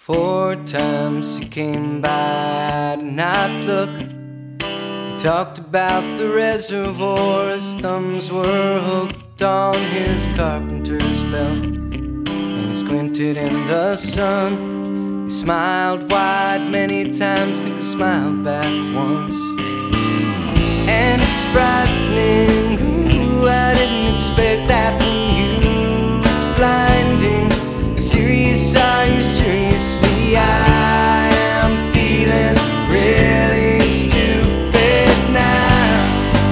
Four times he came by to not look. He talked about the reservoir, his thumbs were hooked on his carpenter's belt, and he squinted in the sun. He smiled wide many times, think he smiled back once. And it's frightening, ooh, I didn't expect that from you. It's blinding, serious, are you seriously? I am feeling really stupid now.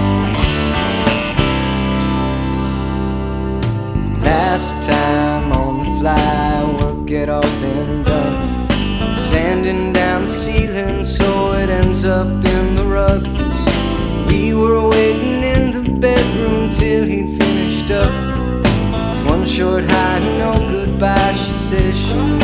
Last time on the fly, work had all been done, sanding down the ceiling so it ends up in the rug. We were waiting in the bedroom till he'd finished up with one short hi, no goodbye. She says she knew